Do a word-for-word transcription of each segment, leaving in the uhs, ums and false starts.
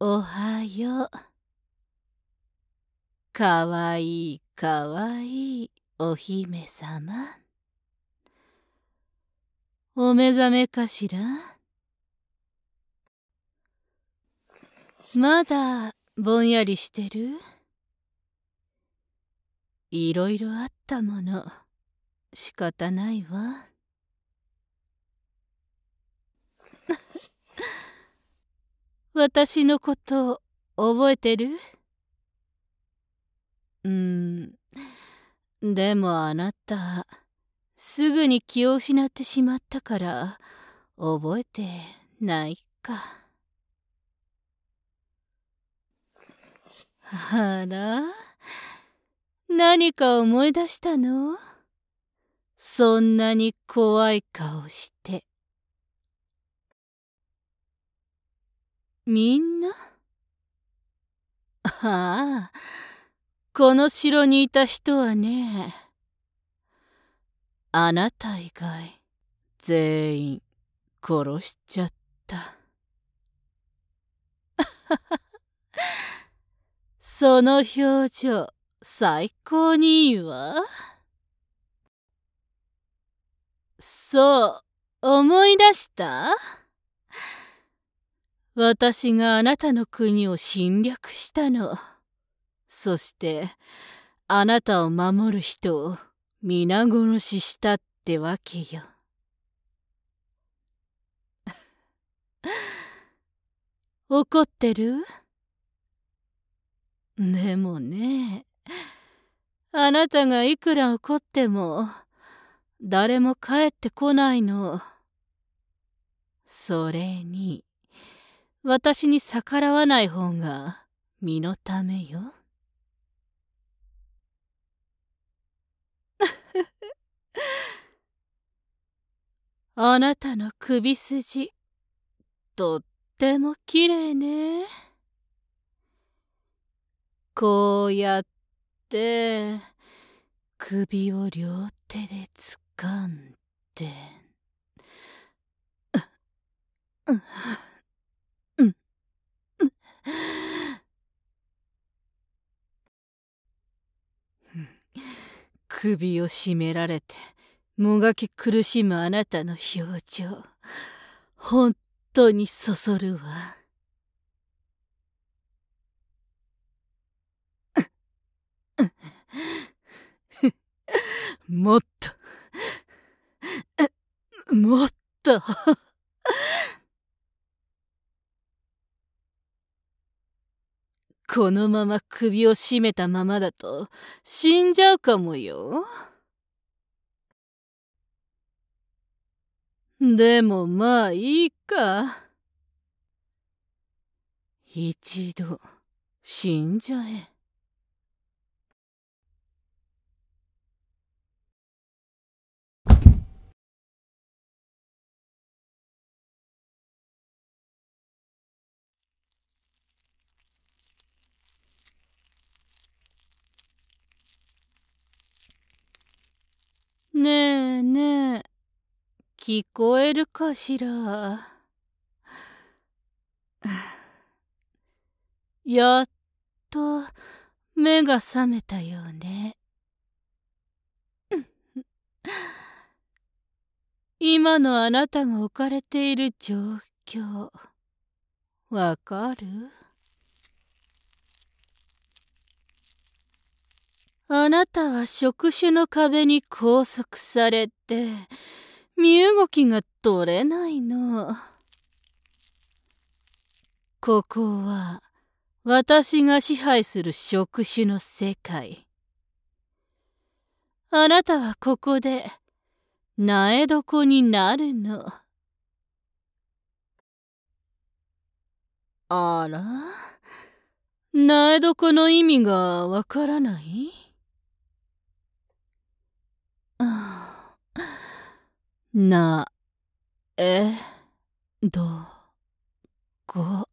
おはよう。かわいいかわいいお姫さま。お目覚めかしら？まだぼんやりしてる？いろいろあったもの。仕方ないわ。私のこと覚えてる？うーん。でもあなた、すぐに気を失ってしまったから覚えてないか。あら、何か思い出したの？そんなに怖い顔して。みんな？ああ、この城にいた人はね、あなた以外全員殺しちゃった。その表情最高にいいわ。そう思い出した？私があなたの国を侵略したの。そしてあなたを守る人を皆殺ししたってわけよ。怒ってる？でもね、あなたがいくら怒っても誰も帰ってこないの。それに私に逆らわない方が身のためよ。あなたの首筋とってもきれいね。こうやって首を両手で掴んで、う、う、う、首を絞められてもがき苦しむあなたの表情、本当にそそるわ。もっともっとこのまま首を絞めたままだと死んじゃうかもよ。でもまあいいか。一度死んじゃえ。ねえねえ、聞こえるかしら？やっと目が覚めたようね。今のあなたが置かれている状況、わかる？あなたは触手の壁に拘束されて、身動きが取れないの。ここは私が支配する触手の世界。あなたはここで苗床になるの。あら？苗床の意味がわからない？ああ、な、え、ど、こ。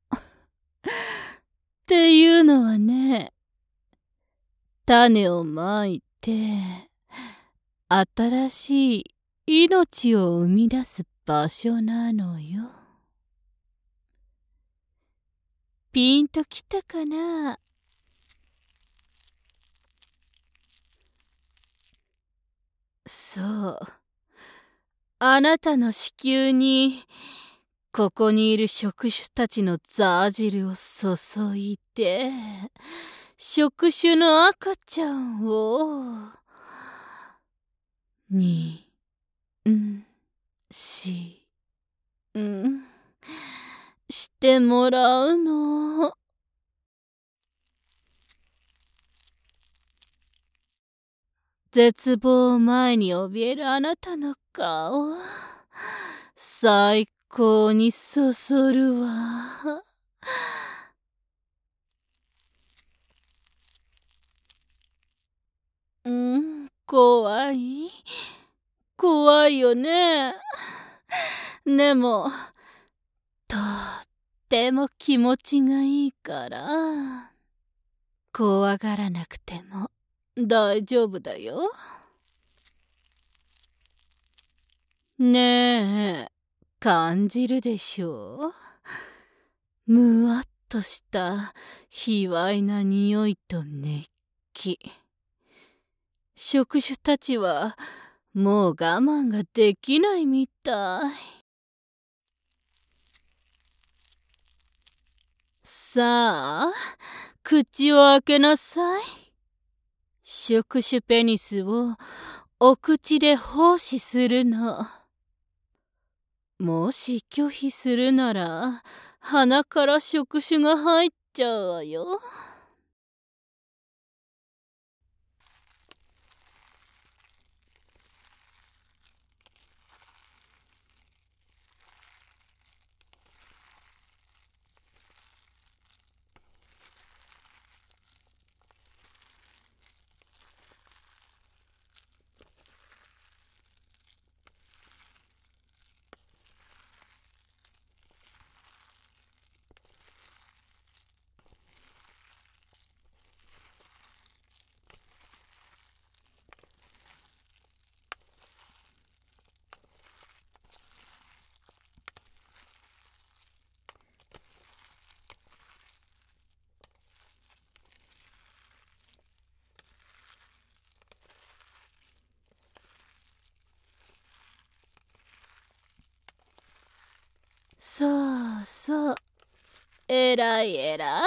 っていうのはね、種をまいて、新しい命を生み出す場所なのよ。 ピンときたかな？そう。あなたの子宮に、ここにいる触手たちのザー汁を注いで、触手の赤ちゃんを、に、ん、し、ん、してもらうの。絶望を前に怯えるあなたの顔、最高にそそるわ。うん、怖い。怖いよね。でも、とっても気持ちがいいから、怖がらなくても大丈夫だよ。ねえ、感じるでしょう？むわっとした卑猥な匂いと熱気。触手たちはもう我慢ができないみたい。さあ、口を開けなさい。触手ペニスをお口で奉仕するの。もし拒否するなら、鼻から触手が入っちゃうわよ。そうそう。えらいえらい。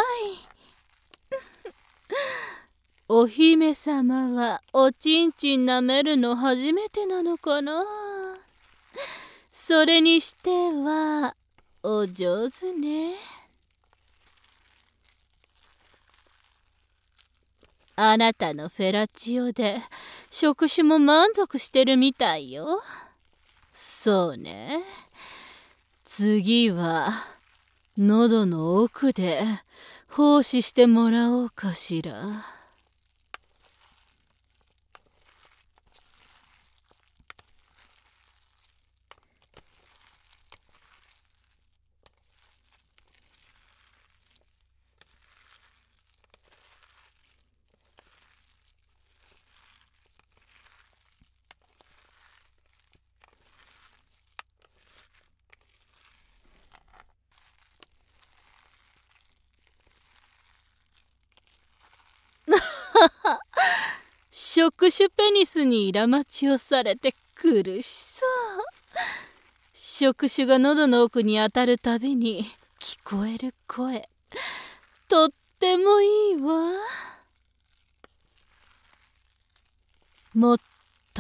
お姫様はおちんちん舐めるの初めてなのかな？それにしてはお上手ね。あなたのフェラチオで触手も満足してるみたいよ。そうね。次は喉の奥で奉仕してもらおうかしら。触手ペニスにイラ待ちをされて苦しそう。触手が喉の奥に当たるたびに聞こえる声、とってもいいわ。もっと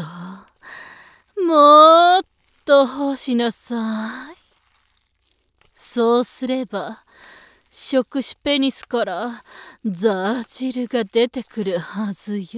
もっと奉しなさい。そうすれば触手ペニスからザー汁が出てくるはずよ。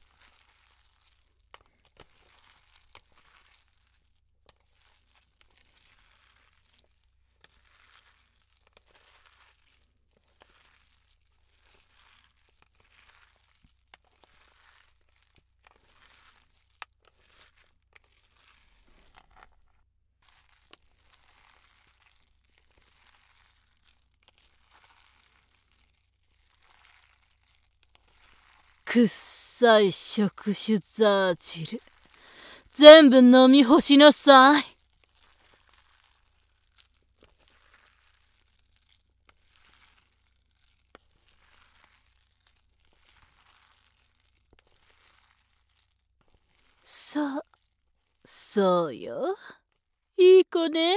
くっさい触手ザー汁、全部飲み干しなさい。 そうよ。いい子ね。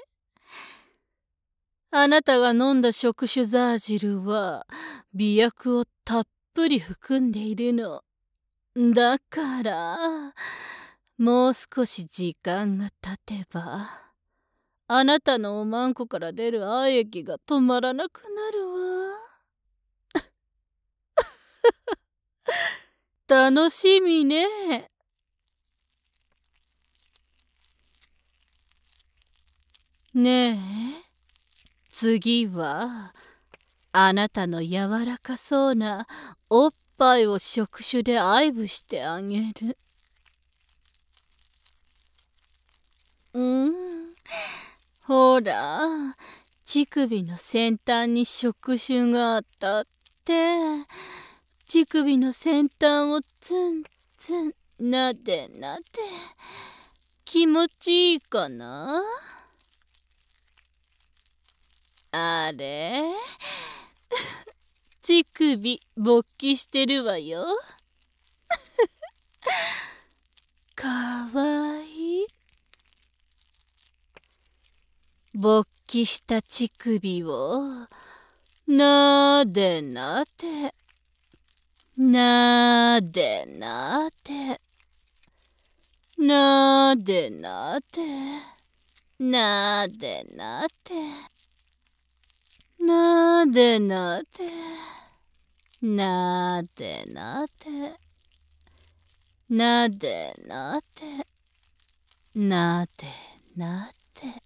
あなたが飲んだ食酒ザージルは美薬をたっぷり含んでいるの。だからもう少し時間が経てばあなたのおまんこから出る愛液が止まらなくなるわ。楽しみね。ねえ、次はあなたの柔らかそうなおっぱいを触手で愛撫してあげる。うん、ほら、乳首の先端に触手が当たって乳首の先端をツンツンなでなで。気持ちいいかな？あれ乳首勃起してるわよ。かわいい。勃起した乳首をなでなでなでなでなでなでなでなでなでなでなでなでなでなでなでなで。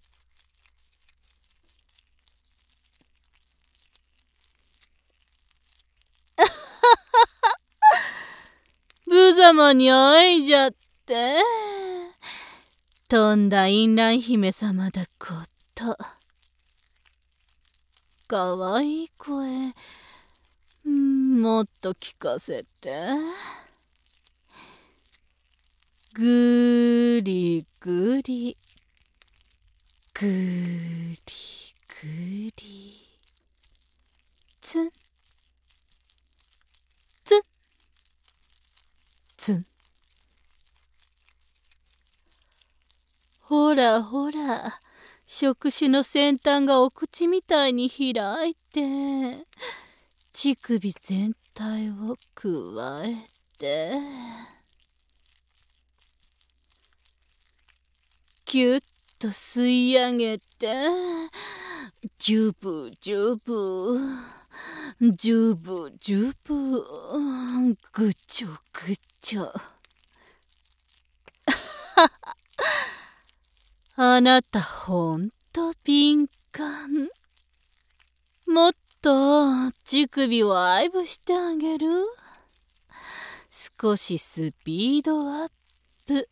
無様に会いじゃってとんだインラン姫様だこと。かわいい声、んもっと聞かせて。ぐりぐりぐりぐりつんつんつん。ほらほら、触手の先端がお口みたいに開いて乳首全体をくわえてぎゅっと吸い上げてジュブジュブジュブジュブぐちょぐちょ。あなたほんと敏感。もっと乳首を愛撫してあげる。少しスピードアップ。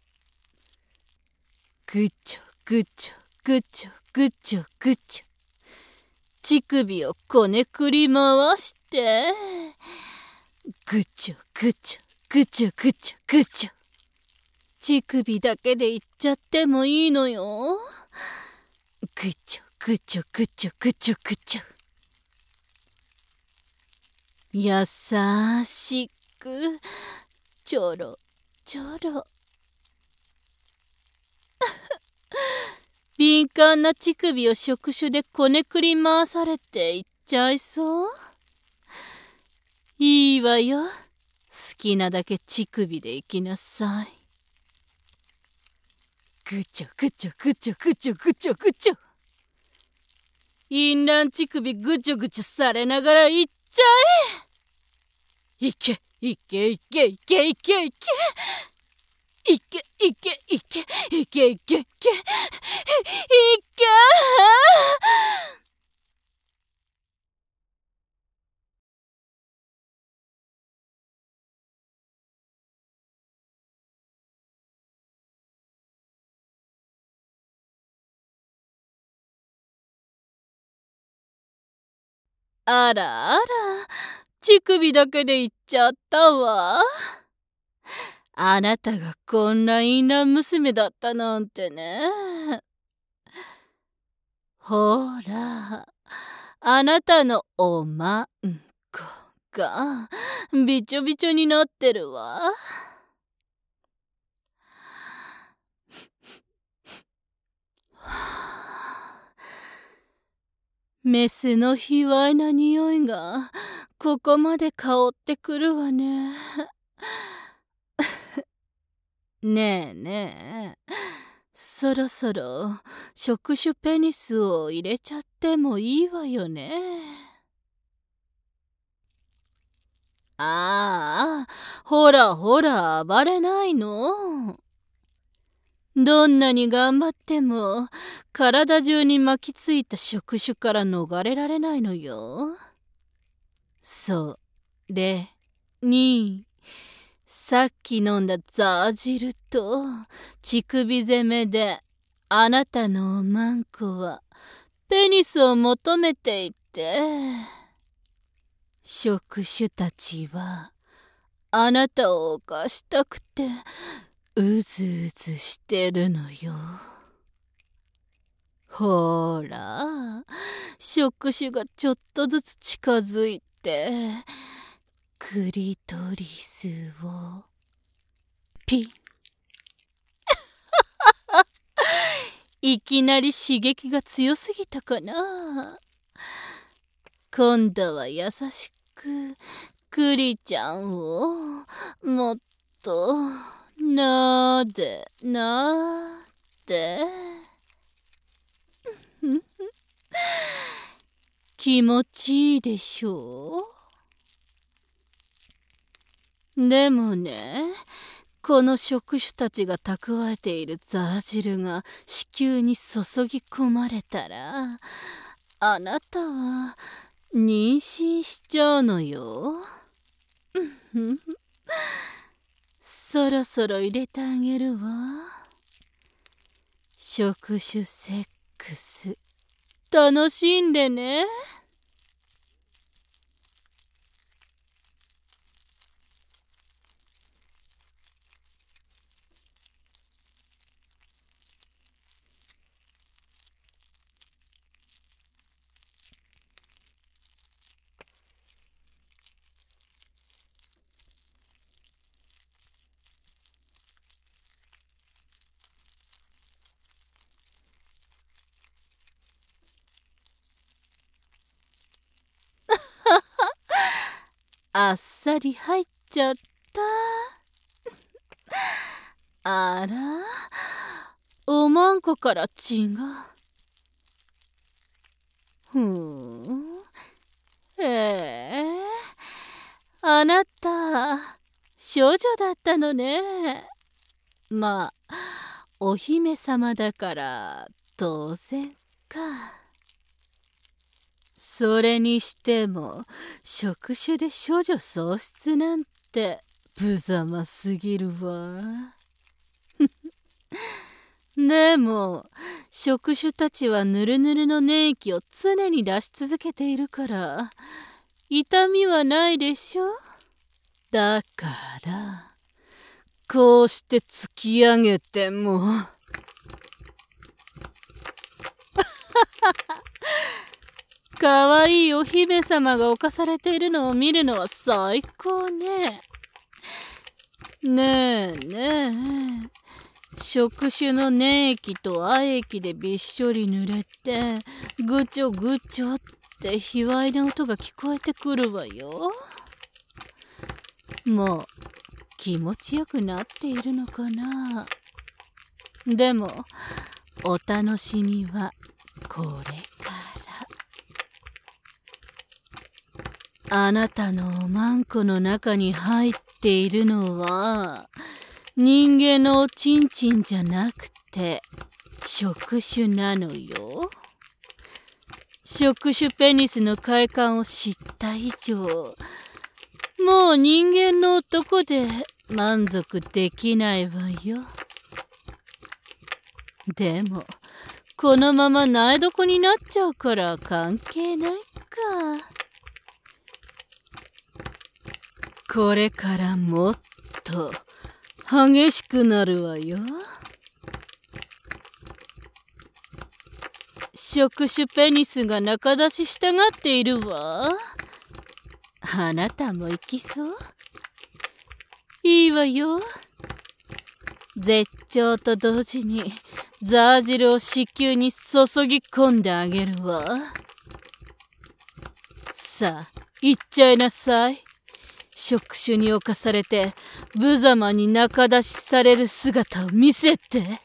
ぐちょぐちょぐちょぐちょぐちょ。乳首をこねくり回してぐちょぐちょぐちょぐちょぐちょ。乳首だけでいっちゃってもいいのよ。ぐちょぐちょぐちょぐちょぐちょ。優しくちょろちょろ。敏感な乳首を触手でこねくり回されていっちゃいそう。いいわよ、好きなだけ乳首で行きなさい。ぐちょぐちょぐちょぐちょぐちょぐちょ。淫乱乳首ぐちょぐちょされながら行っちゃえ。いけいけいけいけいけいけいけいけいけいけいけいけいけ。あらあら、乳首だけで行っちゃったわ。あなたがこんな淫乱娘だったなんてね。ほら、あなたのおまんこがびちょびちょになってるわ。 メスの卑猥な匂いがここまで香ってくるわね。ねえねえ、そろそろ触手ペニスを入れちゃってもいいわよね。ああ、ほらほら暴れないの。どんなに頑張っても体中に巻きついた触手から逃れられないのよ。それにさっき飲んだザー汁と乳首攻めであなたのおまんこはペニスを求めていて、触手たちはあなたを犯したくてうずうずしてるのよ。ほら、触手がちょっとずつ近づいてクリトリスをピンいきなり刺激が強すぎたかな。今度は優しくクリちゃんをもっとなでなで気持ちいいでしょう。でもね、この触手たちが蓄えているザー汁が子宮に注ぎ込まれたら、あなたは妊娠しちゃうのよ。そろそろ入れてあげるわ。触手セックス楽しんでね。あっさり入っちゃった。あら、おまんこから血が。ふーん。へえ、あなた少女だったのね。まあお姫様だから当然か。それにしても触手で処女喪失なんて無様すぎるわ。でも触手たちはヌルヌルの粘液を常に出し続けているから痛みはないでしょ。だからこうして突き上げてもかわいいお姫様が侵されているのを見るのは最高ね。ねえねえ、触手の粘液と亜液でびっしょり濡れてぐちょぐちょって卑猥な音が聞こえてくるわよ。もう気持ちよくなっているのかな。でもお楽しみはこれから。あなたのおまんこの中に入っているのは人間のおちんちんじゃなくて触手なのよ。触手ペニスの快感を知った以上もう人間の男で満足できないわよ。でもこのまま苗床になっちゃうから関係ないか。これからもっと激しくなるわよ。触手ペニスが仲出ししたがっているわ。あなたも行きそう？いいわよ。 絶頂と同時にザー汁を子宮に注ぎ込んであげるわ。さあ行っちゃいなさい。触手に侵されて無様に仲出しされる姿を見せて。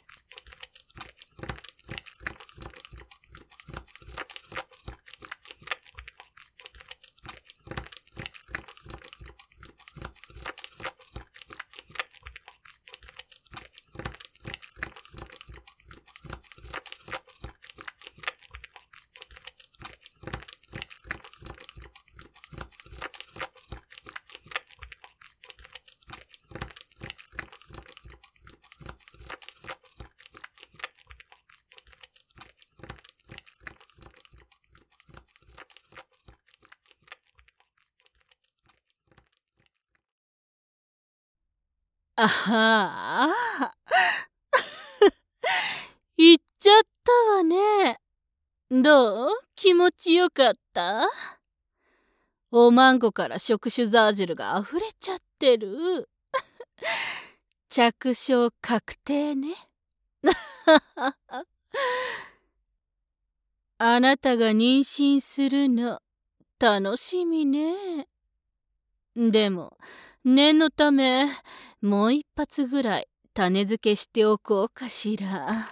あはあ行っちゃったわね。どう？気持ちよかった？おまんこから触手ザージルがあふれちゃってる。着床確定ね。あなたが妊娠するの楽しみね。でも念のためもう一発ぐらい種付けしておこうかしら。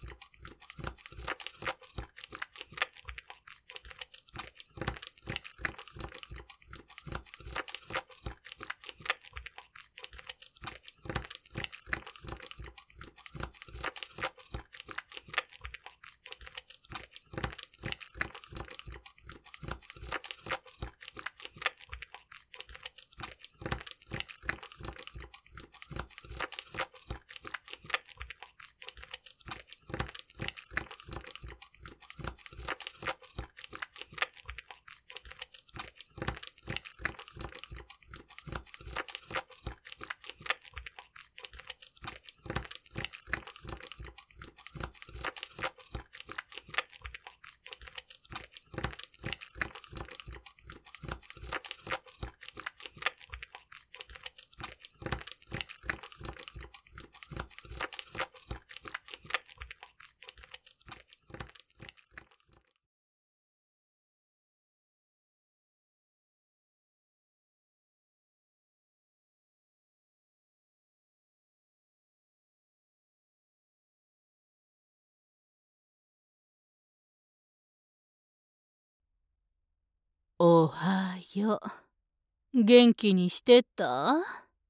おはよう。元気にしてた？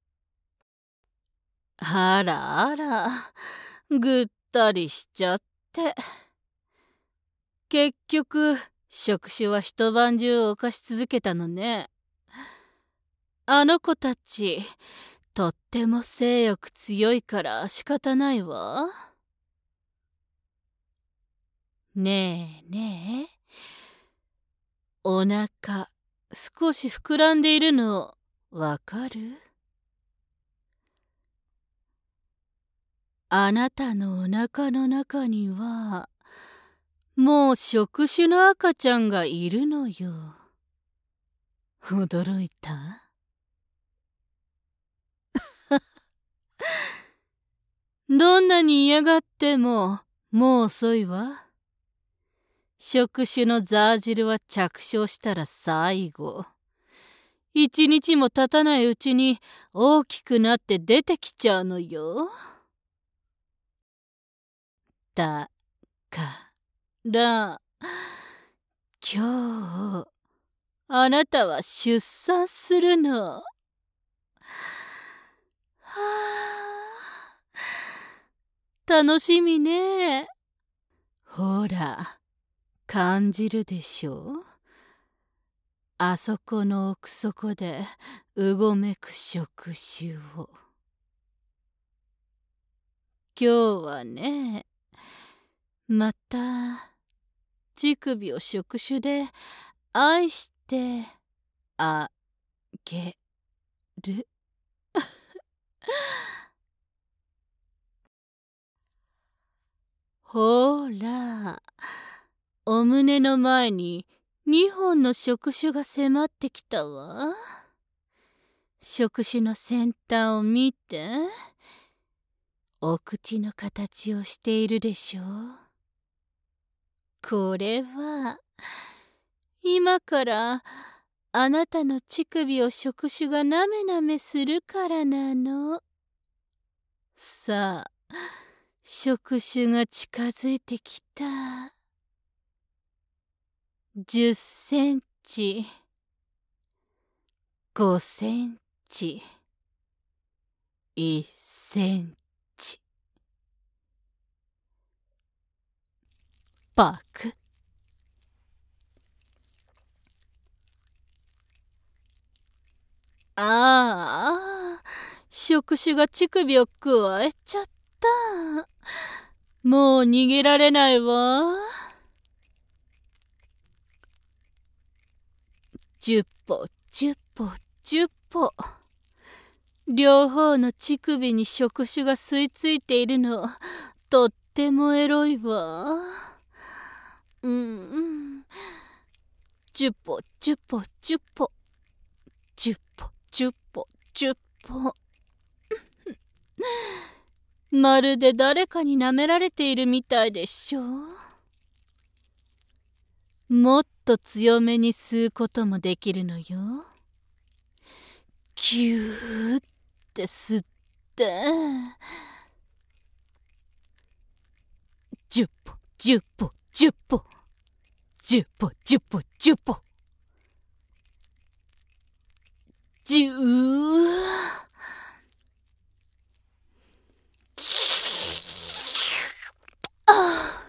あらあら、ぐったりしちゃって。結局触手は一晩中犯し続けたのね。あの子たちとっても性欲強いから仕方ないわ。ねえねえ、お腹少し膨らんでいるのわかる？あなたのお腹の中にはもう触手の赤ちゃんがいるのよ。驚いた？どんなに嫌がってももう遅いわ。触手のザー汁は着床したら最後。一日も経たないうちに大きくなって出てきちゃうのよ。だから今日あなたは出産するの。はあ、楽しみね。ほら感じるでしょ？あそこの奥底でうごめく触手を。今日はね、また乳首を触手で愛してあげる。ほら、お胸の前ににほんの触手が迫ってきたわ。触手の先端を見て。 お口の形をしているでしょう。これは今からあなたの乳首を触手がなめなめするからなの。さあ、触手が近づいてきた。じゅっセンチ、ごセンチ、いっセンチ。パク。ああ、触手が乳首をくわえちゃった。もう逃げられないわ。十歩、十歩、十歩。両方の乳首に触手が吸い付いているの、とってもエロいわ。うん。十歩、十歩、十歩。十歩、十歩、十歩。まるで誰かに舐められているみたいでしょう。もっと強めに吸うこともできるのよ。キューって吸って。十歩、十歩、十歩。十歩、十歩、十歩。十。あ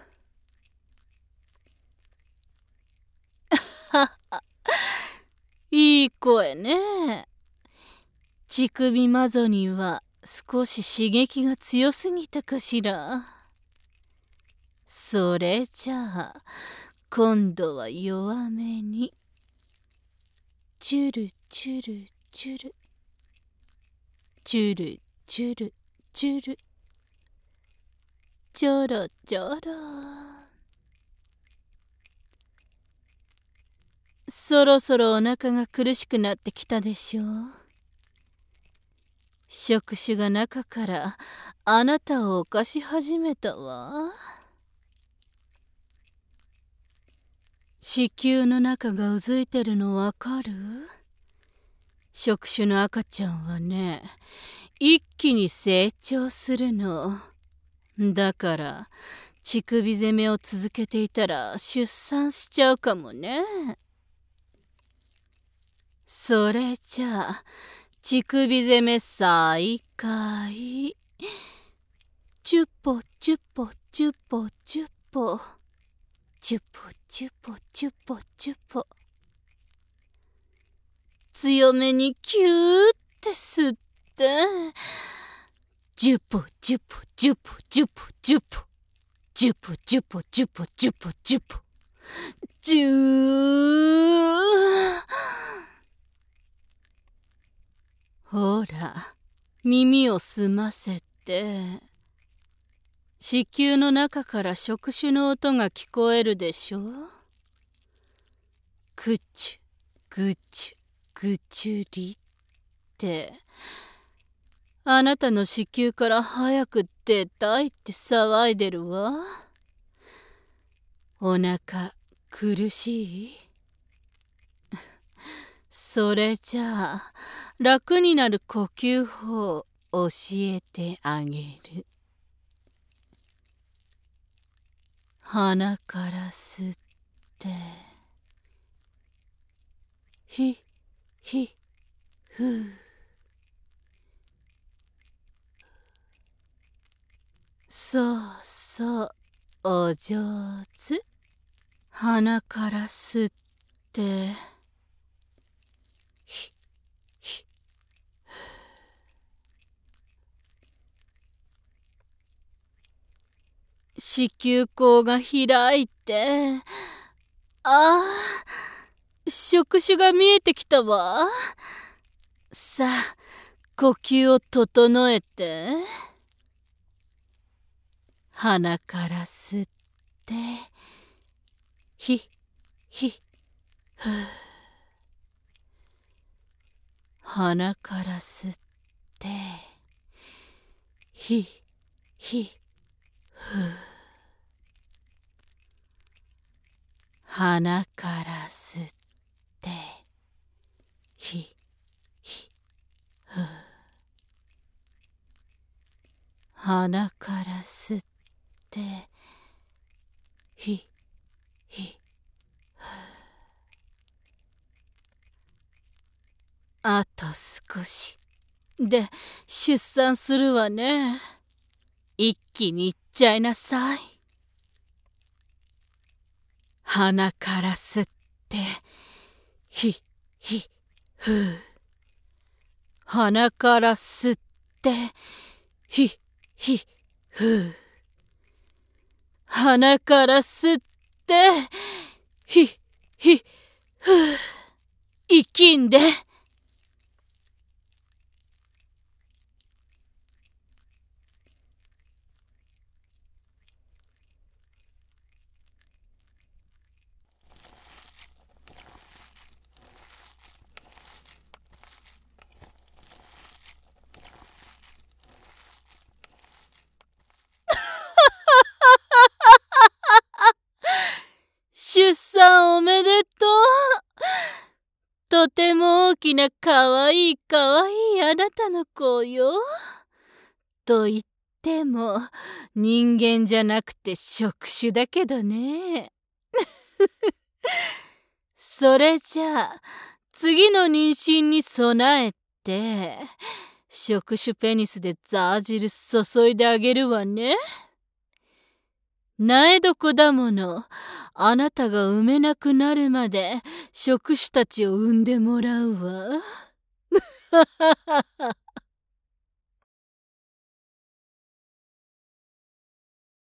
あ。いい声ね。乳首マゾには少し刺激が強すぎたかしら。それじゃあ今度は弱めに。チュルチュルチュルチュルチュルチュルちょろちょろ。そろそろお腹が苦しくなってきたでしょう。触手が中からあなたを犯し始めたわ。子宮の中がうずいてるのわかる？触手の赤ちゃんはね、一気に成長するの。だから乳首攻めを続けていたら出産しちゃうかもね。それじゃあ乳首攻め再開。チュッポチュッポチュッポチュッポチュッポチュッポチュッポチュッポ。強めにキューって吸って。ジュポジュポジュポジュポジュポジュポジュポジュポジュポジュポジュー。ほら、耳を澄ませて。子宮の中から触手の音が聞こえるでしょ。クチュグチュグチュリって。あなたの子宮から早く出たいって騒いでるわ。お腹苦しい？それじゃあ楽になる呼吸法教えてあげる。鼻から吸って、ひひふう。そうそう、お上手。鼻から吸って、ひひ子宮口が開いて、ああ、触手が見えてきたわ。さあ、呼吸を整えて。鼻から吸って、ひひふう。鼻から吸って、ひひふ。鼻から吸ってひひふ。鼻から吸ってひひふ。あと少しで出産するわね。一気にいっちゃいなさい。鼻から吸ってひひふ。鼻から吸ってひひふ。鼻から吸ってひひふ。息んで。出産おめでとう。とても大きなかわいいかわいいあなたの子よ。と言っても人間じゃなくて触手だけどね。それじゃあ次の妊娠に備えて触手ペニスでザー汁注いであげるわね。苗床だもの。あなたが産めなくなるまで触手たちを産んでもらうわ。